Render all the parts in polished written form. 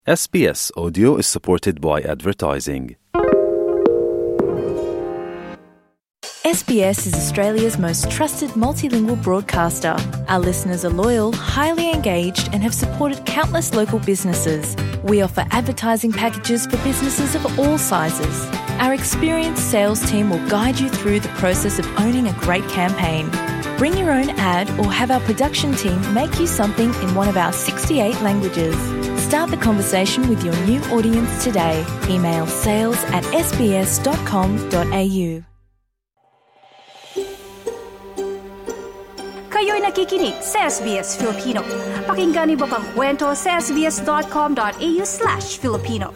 SBS Audio is supported by advertising. SBS is Australia's most trusted multilingual broadcaster. Our listeners are loyal, highly engaged, and have supported countless local businesses. We offer advertising packages for businesses of all sizes. Our experienced sales team will guide you through the process of owning a great campaign. Bring your own ad or have our production team make you something in one of our 68 languages. Start the conversation with your new audience today. Email sales@sbs.com.au. Kayo'y nakikinig sa SBS Filipino. Pakinggan niyo pang kwento sa sbs.com.au/Filipino.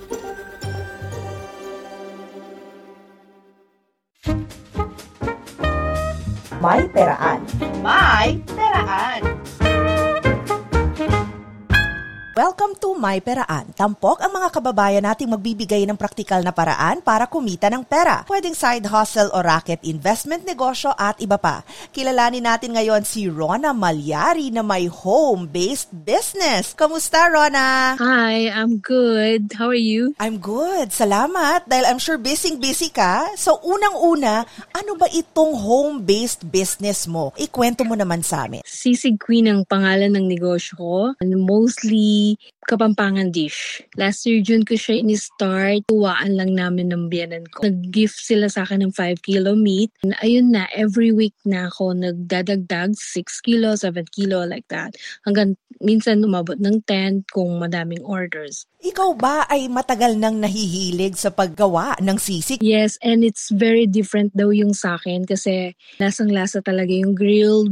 May Peraan. May Peraan. Welcome to My Peraan. Tampok ang mga kababayan nating magbibigay ng praktikal na paraan para kumita ng pera. Pwedeng side hustle o racket, investment, negosyo at iba pa. Kilalanin natin ngayon si Rona Malyari na may home-based business. Kamusta, Rona? Hi, I'm good. How are you? I'm good. Salamat. Dahil I'm sure busy ka. So, unang-una, ano ba itong home-based business mo? Ikwento mo naman sa amin. Sisig Queen ang pangalan ng negosyo ko. And mostly Kapampangan dish. Last year, June ko siya in-start. Tuwaan lang namin ng biyanan ko. Nag-gift sila sa akin ng 5 kilo meat. And ayun na, every week na ako nagdadagdag 6 kilo, 7 kilo, like that. Hanggang minsan umabot ng 10 kung madaming orders. Ikaw ba ay matagal nang nahihilig sa paggawa ng sisig? Yes, and it's very different daw yung sa akin kasi lasang-lasa talaga yung grilled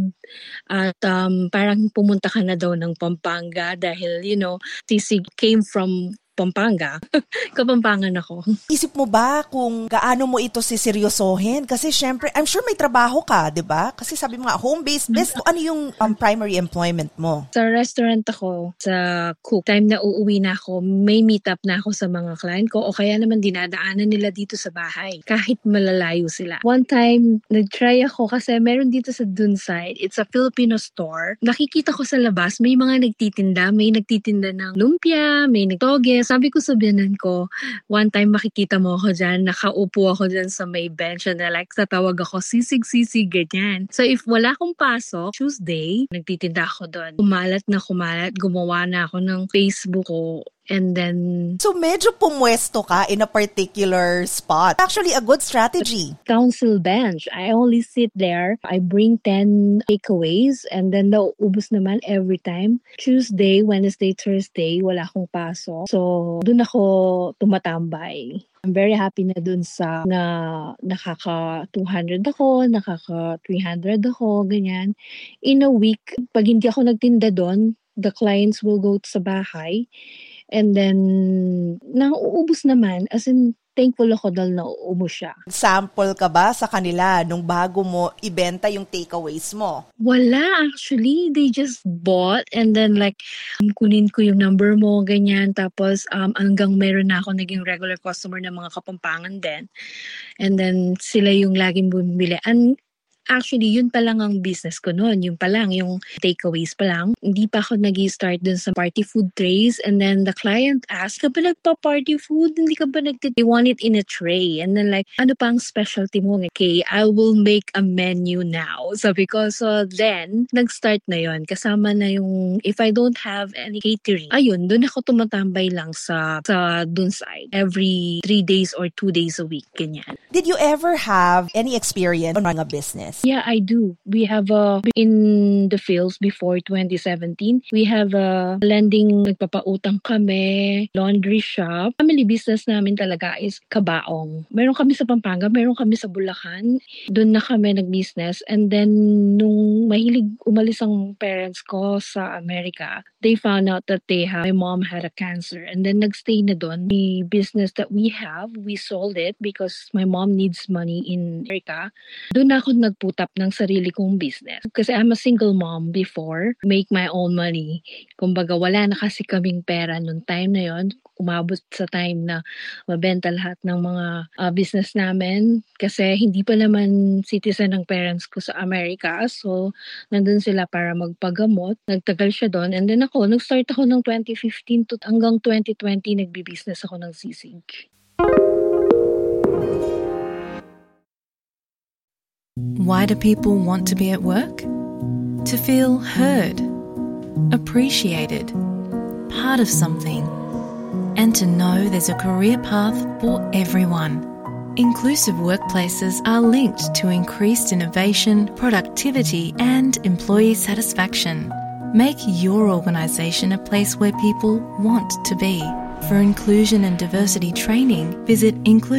at parang pumunta ka na daw ng Pampanga dahil, sisig came from Pampanga. Kapampangan ako. Isip mo ba kung gaano mo ito siseryosohin? Kasi syempre, I'm sure may trabaho ka, di ba? Kasi sabi mo nga, home-based business. Ano yung primary employment mo? Sa restaurant ako, sa cook. Time na uuwi na ako, may meet up na ako sa mga client ko o kaya naman dinadaanan nila dito sa bahay. Kahit malalayo sila. One time, nag-try ako kasi meron dito sa Dunside. It's a Filipino store. Nakikita ko sa labas, may mga nagtitinda. May nagtitinda ng lumpia, may nagtoge. Sabi ko sa biyanan ko, one time makikita mo ako dyan, nakaupo ako dyan sa may bench na like tatawag ako, sisig, ganyan. So if wala akong pasok, Tuesday, nagtitinda ako doon. Kumalat, gumawa na ako ng Facebook ko. And then... So medyo pumwesto ka in a particular spot. Actually, a good strategy. Council bench. I only sit there. I bring 10 takeaways and then naubos naman every time. Tuesday, Wednesday, Thursday, wala akong pasok. So, dun ako tumatambay. I'm very happy na dun sa na nakaka-200 ako, nakaka-300 ako, ganyan. In a week, pag hindi ako nagtinda dun, the clients will go sa bahay. And then, nauubos naman. As in, thankful ako dahil nauubos siya. Sample ka ba sa kanila nung bago mo ibenta yung takeaways mo? Wala, actually. They just bought and then like, kunin ko yung number mo, ganyan. Tapos, hanggang meron na ako naging regular customer ng mga Kapampangan din. And then, sila yung laging bumibili. And actually, yun pa lang ang business ko noon. Yun pa lang, yung takeaways pa lang. Hindi pa ako nag-start dun sa party food trays. And then the client asked, ka ba nagpa-party food? Hindi ka ba They want it in a tray. And then like, ano pa ang specialty mo? Okay, I will make a menu now. Sabi ko, so then, nag-start na yun. Kasama na yung, if I don't have any catering, ayun, dun ako tumatambay lang sa Dunside. Every 3 days or 2 days a week, ganyan. Did you ever have any experience on running a business? Yeah, I do. We have in the fields before 2017, we have a lending, nagpapautang kami, laundry shop. Family business namin talaga is kabaong. Meron kami sa Pampanga, meron kami sa Bulacan. Doon na kami nag-business. And then, nung mahilig umalis ang parents ko sa Amerika, they found out that my mom had a cancer. And then, nagstay na doon. The business that we have, we sold it because my mom needs money in America. Doon na ako put up ng sarili kong business. Kasi I'm a single mom before, make my own money. Kumbaga, wala na kasi kaming pera nung time na yon. Umabot sa time na mabenta lahat ng mga business namin kasi hindi pa naman citizen ng parents ko sa Amerika. So, nandun sila para magpagamot. Nagtagal siya doon. And then nag-start ako ng 2015 to hanggang 2020, nagbi-business ako ng sisig. Why do people want to be at work? To feel heard, appreciated, part of something, and to know there's a career path for everyone. Inclusive workplaces are linked to increased innovation, productivity, and employee satisfaction. Make your organisation a place where people want to be. For inclusion and diversity training, visit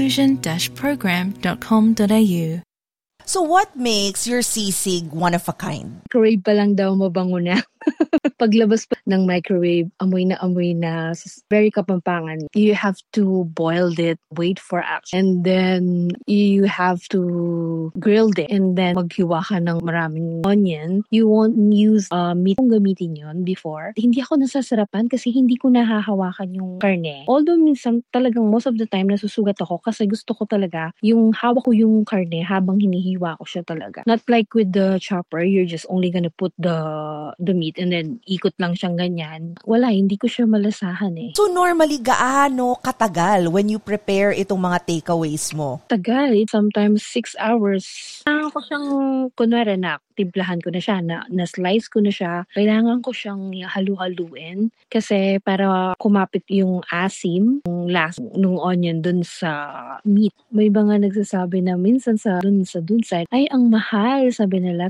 inclusion-program.com.au. So what makes your sisig one of a kind? Microwave pa lang daw mabango na. Paglabas pa ng microwave, amoy na, very Kapampangan. You have to boil it, wait for action, and then you have to grill it, and then maghiwa ka ng maraming onion. You won't use meat kung gamitin yon before. Hindi ako nasasarapan kasi hindi ko nahahawakan yung karne. Although minsan talagang most of the time nasusugat ako kasi gusto ko talaga yung hawak ko yung karne habang hinihiwa ko siya talaga. Not like with the chopper, you're just only gonna put the meat and then ikot lang siyang ganyan. Wala, hindi ko siya malasahan eh. So normally, gaano katagal when you prepare itong mga takeaways mo? Tagal. Sometimes 6 hours. Kailangan ko siyang, kunwari timplahan ko na siya, na-slice ko na siya. Kailangan ko siyang halu-haluin kasi para kumapit yung asim, yung last nung onion dun sa meat. May mga nagsasabi na minsan dun side, ay ang mahal, sabi nila,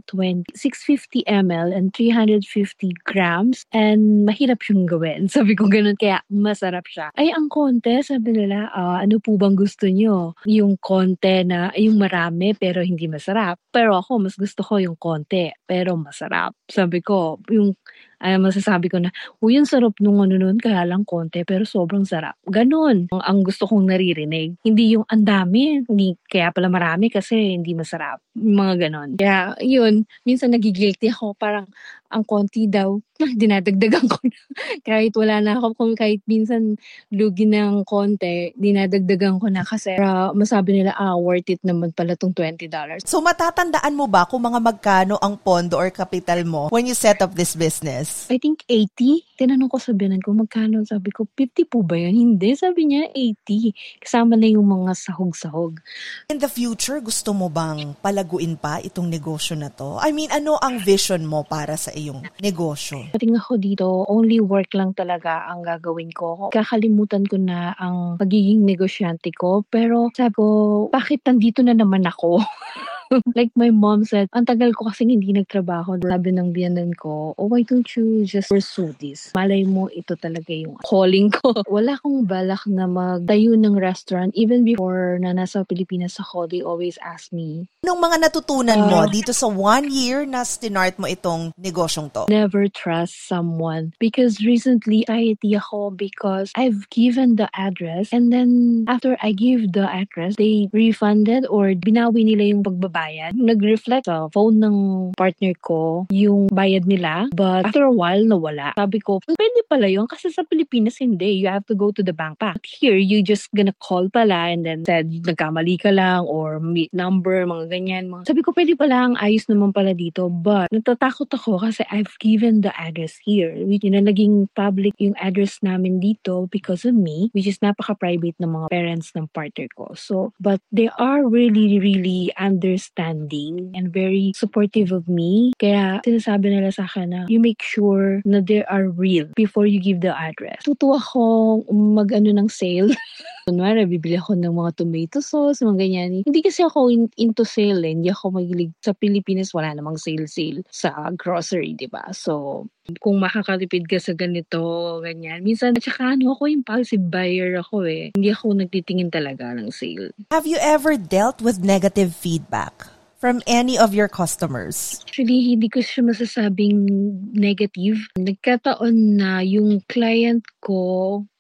650 ml and 350 grams and mahirap yung gawin. Sabi ko ganun, kaya masarap siya. Ay ang konti, sabi nila, ano po bang gusto nyo? Yung konti na, yung marami pero hindi masarap. Pero ako, mas gusto ko yung konti pero masarap. Sabi ko, masasabi ko na, yung sarap nung nun, kaya lang konti, pero sobrang sarap. Ganon. Ang gusto kong naririnig. Hindi yung ang dami, kaya pala marami kasi hindi masarap. Mga ganon. Kaya, yun, minsan nagigilty ako, parang ang konti daw, dinadagdagan ko na. Kahit wala na ako, kahit minsan lugi ng konti, dinadagdagan ko na kasi masabi nila, worth it naman pala tong $20. So matatandaan mo ba kung mga magkano ang pondo or kapital mo when you set up this business? I think 80. Tinanong ko sa binan ko, magkano? Sabi ko, 50 po ba yun? Hindi. Sabi niya, 80. Kasama na yung mga sahog-sahog. In the future, gusto mo bang palaguin pa itong negosyo na to? I mean, ano ang vision mo para sa iyong negosyo? Pating ako dito, only work lang talaga ang gagawin ko. Kakalimutan ko na ang pagiging negosyante ko. Pero sabi ko, bakit nandito na naman ako? Like my mom said, ang tagal ko kasi hindi nagtrabaho. Sabi ng biyanan ko, why don't you just pursue this? Malay mo, ito talaga yung calling ko. Wala akong balak na magtayo ng restaurant. Even before na nasa Pilipinas ako, they always ask me. Anong mga natutunan mo dito sa 1 year na start mo itong negosyong to? Never trust someone. Because recently, anxiety ako because I've given the address and then after I give the address, they refunded or binawi nila yung pagbaba bayad. Nag-reflect sa phone ng partner ko yung bayad nila, but after a while, nawala. Sabi ko, pwede pala yun kasi sa Pilipinas hindi. You have to go to the bank pa. Here, you just gonna call pala and then said, nagkamali ka lang or meet number, mga ganyan. Sabi ko, pwede pala, ang ayos naman pala dito. But natatakot ako kasi I've given the address here. Naging public yung address namin dito because of me, which is napaka-private ng mga parents ng partner ko. So, but they are really, really understanding and very supportive of me. Kaya sinasabi nila sa akin na you make sure na they are real before you give the address. Tutuwa akong mag-ano ng sale. Kunwari, bibili ako ng mga tomato sauce, mga ganyan. Hindi kasi ako into sale. Hindi ako magilig. Sa Pilipinas, wala namang sale sa grocery, diba? So, kung makakalipid ka sa ganito, ganyan. Minsan, tsaka ako impulsive buyer ako eh. Hindi ako nagtitingin talaga ng sale. Have you ever dealt with negative feedback from any of your customers? Actually, hindi ko siya masasabing negative. Nagkataon na yung client ko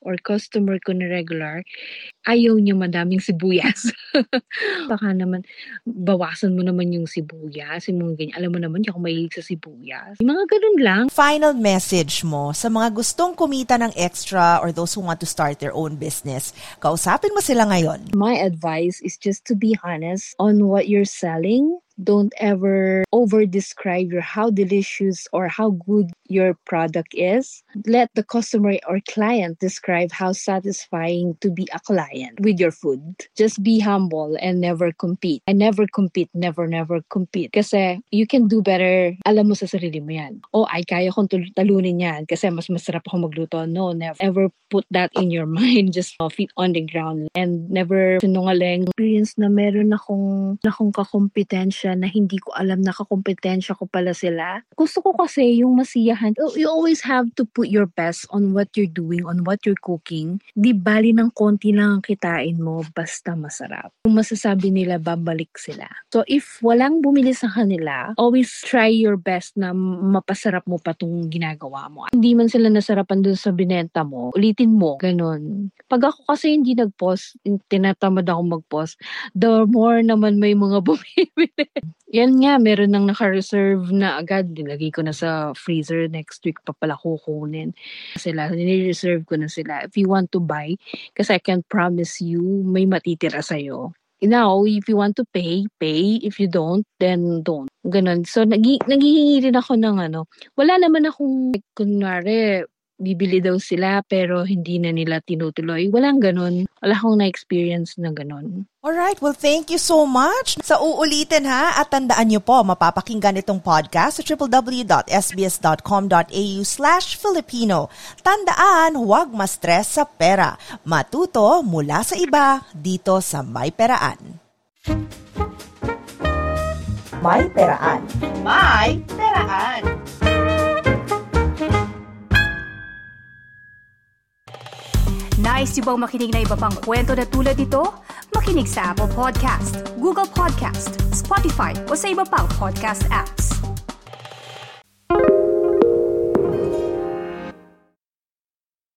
or customer ko na regular, ayaw niya madaming sibuyas. Baka naman, bawasan mo naman yung sibuyas, yung mga ganyan. Alam mo naman, hindi ako mahilig sa sibuyas. Yung mga ganun lang. Final message mo sa mga gustong kumita ng extra or those who want to start their own business. Kausapin mo sila ngayon. My advice is just to be honest on what you're selling. Don't ever over-describe how delicious or how good your product is. Let the customer or client describe how satisfying to be a client with your food. Just be humble and never compete. I never compete, never compete. Kasi you can do better. Alam mo sa sarili mo yan. Ay kaya kong talunin yan kasi mas masarap ako magluto. No, never. Ever put that in your mind. Just feet on the ground and never sinungaling. Experience na meron akong kakompetensya na hindi ko alam na kakompetensya ko pala sila. Gusto ko kasi yung masiyahan. You always have to put your best on what you're doing, on what you're cooking. Di bali ng konti lang ang kitain mo, basta masarap. Kung masasabi nila, babalik sila. So if walang bumili sa kanila, always try your best na mapasarap mo pa itong ginagawa mo. Hindi man sila nasarapan dun sa binenta mo, ulitin mo. Ganon. Pag ako kasi hindi nag-post, tinatamad ako mag-post, the more naman may mga bumibili. Yan nga, meron nang naka-reserve na agad. Nilagay ko na sa freezer. Next week pa pala kukunin. Sila, nire-reserve ko na sila. If you want to buy, kasi I can promise you, may matitira sa'yo. Now, if you want to pay. If you don't, then don't. Ganon. So, naghihingi rin ako ng wala naman akong, kunwari, bibili daw sila pero hindi na nila tinutuloy. Walang ganon. Wala akong na-experience na ganon. Alright, well thank you so much. Sa uulitin ha, at tandaan nyo po, mapapakinggan itong podcast sa www.sbs.com.au/Filipino. Tandaan, huwag ma-stress sa pera. Matuto mula sa iba dito sa May Peraan. May Peraan. May Peraan. Nice yung bang makinig na iba pang kwento na tulad ito? Makinig sa Apple Podcast, Google Podcast, Spotify o sa iba pang podcast apps.